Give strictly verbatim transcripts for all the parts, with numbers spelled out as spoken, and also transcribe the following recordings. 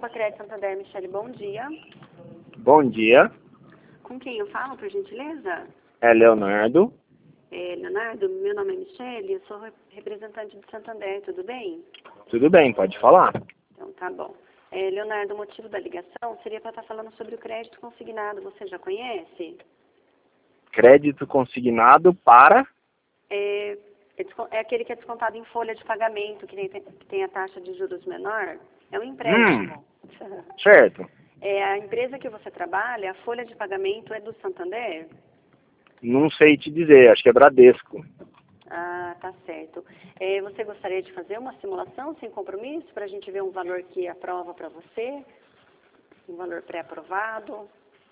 Copa Crédito Santander, Michele, bom dia. Bom dia, Com quem eu falo, por gentileza? é Leonardo. É, Leonardo, meu nome é Michele, eu sou re- representante do Santander, tudo bem? Tudo bem, pode falar. Então, tá bom. É, Leonardo, o motivo da ligação seria para estar falando sobre o crédito consignado, você já conhece? Crédito consignado para... É, é, descon- é aquele que é descontado em folha de pagamento, que tem, que tem a taxa de juros menor, é um empréstimo. Certo. É, a empresa que você trabalha, a folha de pagamento é do Santander? Não sei te dizer, acho que é Bradesco. Ah, tá certo. É, você gostaria de fazer uma simulação sem compromisso para a gente ver um valor que aprova para você? Um valor pré-aprovado?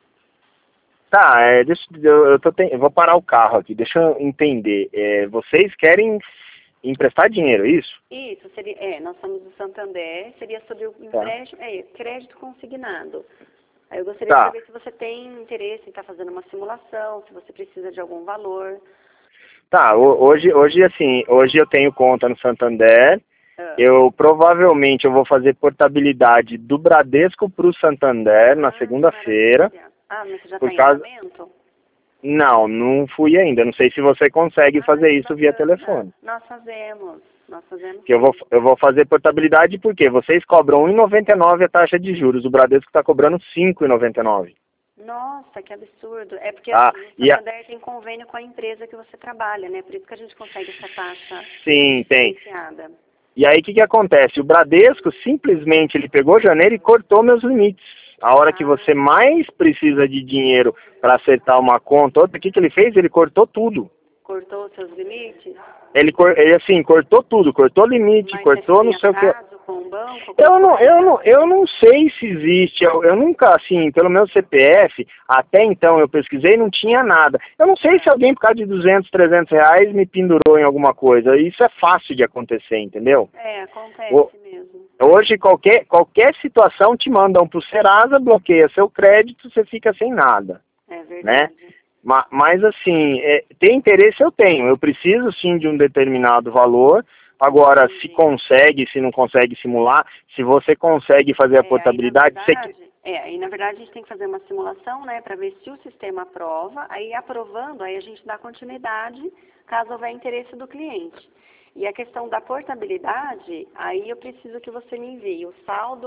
Tá, é, deixa, eu, eu, tô ten- eu vou parar o carro aqui, deixa eu entender. É, vocês querem emprestar dinheiro, é isso? Isso, seria, é, nós somos do Santander, seria sobre o Tá. empréstimo, é, crédito consignado. Aí eu gostaria Tá. de saber se você tem interesse em estar fazendo uma simulação, se você precisa de algum valor. Tá, ho- hoje, hoje assim, hoje eu tenho conta no Santander, Ah, eu provavelmente eu vou fazer portabilidade do Bradesco para o Santander na ah, que segunda-feira, maravilha. Ah, mas você já por está em causa... andamento? Não, não fui ainda. Não sei se você consegue Ah, fazer que isso via bacana. telefone. Nós fazemos, nós fazemos Que eu vou, sim. eu vou fazer portabilidade porque vocês cobram um e noventa e nove a taxa de juros. O Bradesco está cobrando cinco e noventa e nove. Nossa, que absurdo. É porque Ah, assim, o e a... Santander tem convênio com a empresa que você trabalha, né? Por isso que a gente consegue essa taxa Sim, tem. diferenciada. E aí o que, que acontece? O Bradesco simplesmente ele pegou janeiro e cortou meus limites. A hora que Ah, você mais precisa de dinheiro para acertar uma conta, outra, o que, que ele fez? Ele cortou tudo. cortou os seus limites? Ele, cor- ele assim, cortou tudo, cortou limite, Mas você cortou ficou em não sei o que. atraso com o banco, alguma Eu não, eu coisa? não, eu não sei se existe, eu, eu nunca, assim, pelo meu C P F, até então eu pesquisei, não tinha nada. Eu não sei se alguém por causa de duzentos, trezentos reais me pendurou em alguma coisa. Isso é fácil de acontecer, entendeu? É, acontece O- mesmo. Hoje qualquer, qualquer situação te mandam pro Serasa, bloqueia seu crédito, você fica sem nada, É né? verdade. Ma- Mas assim, é, ter interesse eu tenho, eu preciso sim de um determinado valor. Agora, se Entendi. consegue, se não consegue simular, se você consegue fazer a É, aí na portabilidade, você... que- verdade, é, aí na verdade a gente tem que fazer uma simulação, né, para ver se o sistema aprova, aí aprovando, aí a gente dá continuidade caso houver interesse do cliente. E a questão da portabilidade, aí eu preciso que você me envie o saldo,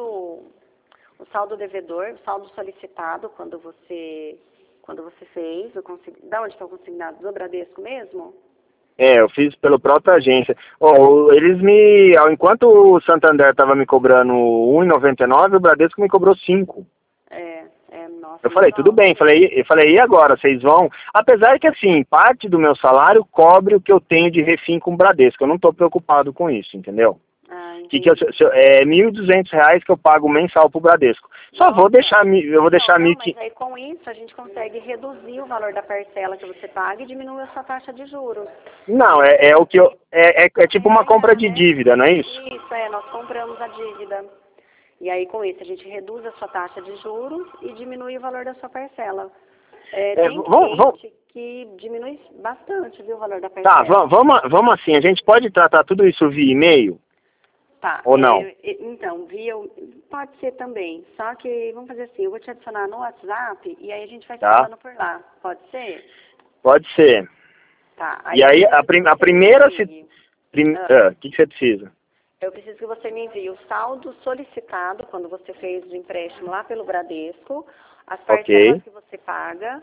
o saldo devedor, o saldo solicitado quando você, quando você fez, o consig... da onde que é o consignado? Do Bradesco mesmo? É, eu fiz pela própria agência. Ó, eles me... ó, Enquanto o Santander estava me cobrando um e noventa e nove, o Bradesco me cobrou cinco. É, é, nossa, Eu falei, muito tudo alto, bem, né? falei, eu falei, e agora, vocês vão? Apesar que, assim, parte do meu salário cobre o que eu tenho de refim com o Bradesco, eu não estou preocupado com isso, entendeu? Ah, Que que eu, entendi. se eu- é mil e duzentos reais que eu pago mensal pro Bradesco. Só vou Nossa. deixar, mi- eu vou deixar Não, não, mil mas que... aí com isso a gente consegue reduzir o valor da parcela que você paga e diminuir a sua taxa de juros. Não, Aí é, é o que eu... É, é, é tipo uma compra ganhar, de né? dívida, não é isso? Isso, é, nós compramos a dívida. E aí com isso a gente reduz a sua taxa de juros e diminui o valor da sua parcela. É, É, tem vamos, vamos, cliente que diminui bastante, viu, o valor da tá, parcela. vamos, vamos, vamos assim, a gente pode tratar tudo isso via e-mail Tá, ou não? é, e- então, via, pode ser também, só que vamos fazer assim, eu vou te adicionar no WhatsApp e aí a gente vai se Tá? falando por lá, pode ser? Pode ser. Tá, E eu aí, a, preciso que prim, a você me primeira... Se, envie, prim, ah, ah, o que, que você precisa? eu preciso que você me envie o saldo solicitado quando você fez o empréstimo lá pelo Bradesco, as parcelas Ok, que você paga,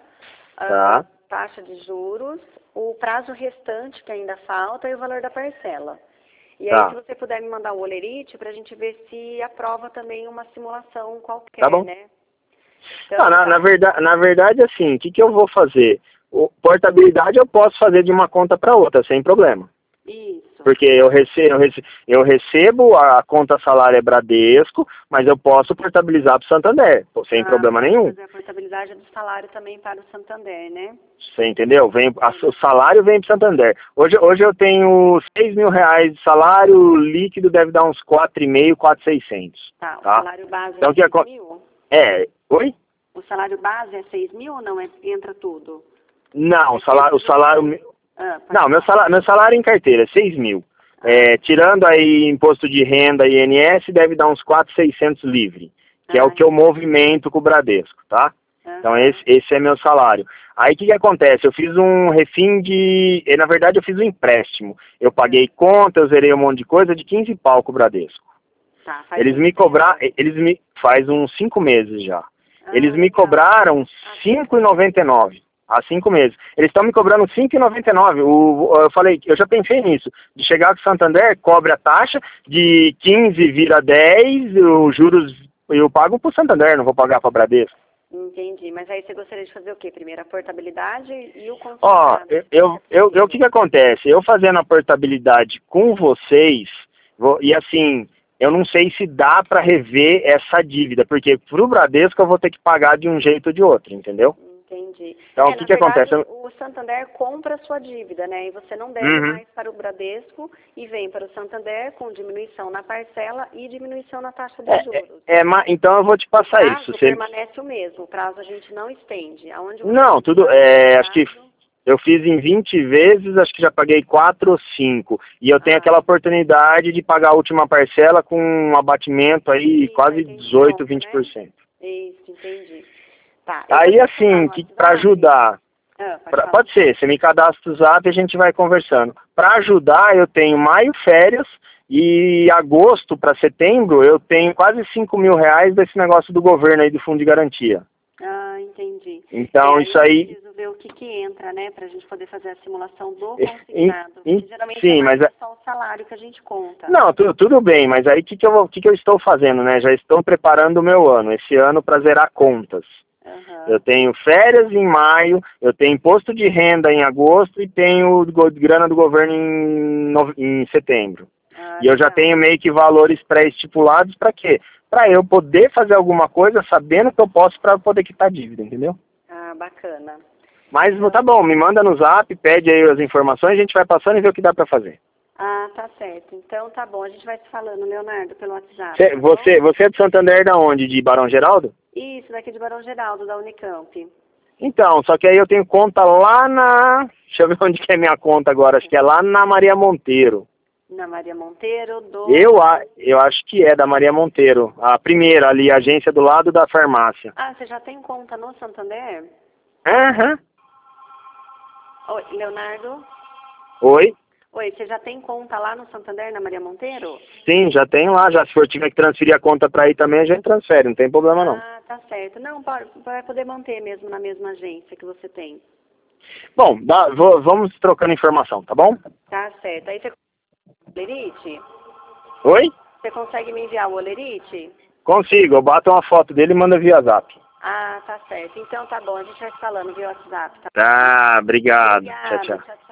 a tá, taxa de juros, o prazo restante que ainda falta e o valor da parcela. E aí, se tá. você puder me mandar o olerite para a gente ver se aprova também uma simulação qualquer, Tá bom. né? Tá, Então, na, na, tá. verdade, na verdade, assim, o que, que eu vou fazer? O, portabilidade eu posso fazer de uma conta para outra, sem problema. Isso. Porque eu recebo, eu recebo, eu recebo a conta salário é Bradesco, mas eu posso portabilizar para o Santander, pô, sem Ah, problema pode nenhum. fazer a portabilidade do salário também para o Santander, né? Você entendeu? Vem, a- É. o salário vem para o Santander. Hoje, hoje eu tenho seis mil reais de salário, líquido deve dar uns quatro e meio, quatro mil e seiscentos. Tá, o Tá? salário base Então, é o que seis acon- mil? É, oi? O salário base é seis mil ou não? É, entra tudo? Não, É o que às salário, o vezes eu salário, sei. Ah, pode não, meu falar. salário, meu salário em carteira é seis mil. Ah, É, tirando aí imposto de renda e I N S, deve dar uns quatro mil e seiscentos livre. que é o que eu movimento com o Bradesco, tá? Uhum. Então esse, esse é meu salário. Aí o que, que acontece? Eu fiz um refim de... Na verdade eu fiz um empréstimo. Eu paguei conta, eu zerei um monte de coisa de quinze pau com o Bradesco. Tá, faz eles me cobraram, eles me... Faz uns cinco meses já. Ah, eles me legal. cobraram cinco reais e noventa e nove centavos. Há cinco meses. Eles estão me cobrando cinco reais e noventa e nove centavos. Eu falei, eu já pensei nisso. De chegar com o Santander, cobre a taxa, de quinze vira dez, os juros eu pago para o Santander, não vou pagar para a Bradesco. Entendi, mas aí você gostaria de fazer o quê? Primeiro a portabilidade e o consignado? Ó, eu, eu, eu, eu, o que que acontece? Eu fazendo a portabilidade com vocês, vou, e assim, eu não sei se dá para rever essa dívida, porque pro Bradesco eu vou ter que pagar de um jeito ou de outro, entendeu? Entendi. Então, é, o que que verdade, acontece? O Santander compra a sua dívida, né? E você não deve Uhum. mais para o Bradesco e vem para o Santander com diminuição na parcela e diminuição na taxa de É, juros. é, é, então eu vou te passar o prazo isso. Você... permanece o mesmo, o prazo a gente não estende. Aonde você não, tudo, é, acho que eu fiz em vinte vezes, acho que já paguei quatro ou cinco. E eu tenho ah. aquela oportunidade de pagar a última parcela com um abatimento aí Isso, quase dezoito, vinte por cento. Né? Isso, entendi. Tá, aí assim, que, para ajudar, ah, pode, pra, pode ser, você me cadastra o Zap e a gente vai conversando. Para ajudar, eu tenho maio férias e agosto para setembro eu tenho quase cinco mil reais desse negócio do governo aí do Fundo de Garantia. Ah, entendi. Então, é, isso aí... Eu preciso ver o que que entra, né, pra gente poder fazer a simulação do consignado. In, in, geralmente sim, é mais mas... só o salário que a gente conta. Não, tudo, tudo bem, mas aí o que que, eu, que que eu estou fazendo, né? Já estou preparando o meu ano, esse ano para zerar contas. Uhum. Eu tenho férias em maio, eu tenho imposto de renda em agosto e tenho grana do governo em, no, em setembro. Ah, e eu já tenho meio que valores pré-estipulados para quê? Para eu poder fazer alguma coisa sabendo que eu posso para poder quitar dívida, entendeu? Ah, bacana. Mas então... tá bom, me manda no Zap, pede aí as informações, a gente vai passando e vê o que dá para fazer. Ah, tá certo. Então tá bom, a gente vai se falando, Leonardo, pelo WhatsApp. Cê, tá você, você é de Santander da onde? De Barão Geraldo? Isso, daqui de Barão Geraldo, da Unicamp. Então, só que aí eu tenho conta lá na... Deixa eu ver onde que é minha conta agora, acho que é lá na Maria Monteiro. Na Maria Monteiro do... Eu, eu acho que é da Maria Monteiro, a primeira ali, a agência do lado da farmácia. Ah, você já tem conta no Santander? Aham. Uhum. Oi, Leonardo? Oi? Oi, você já tem conta lá no Santander, na Maria Monteiro? Sim, já tem lá, já se for tiver que transferir a conta para aí também, a gente transfere, não tem problema não. Ah, tá certo. Não, pode, vai poder manter mesmo na mesma agência que você tem. Bom, dá, vou, vamos trocando informação, tá bom? Tá certo. Aí você consegue o Olerite? Oi? Você consegue me enviar o Olerite? Consigo, eu bato uma foto dele e mando via Zap. Ah, tá certo. Então tá bom, a gente vai falando via WhatsApp. Tá, tá obrigado. Obrigada, tchau, tchau. tchau.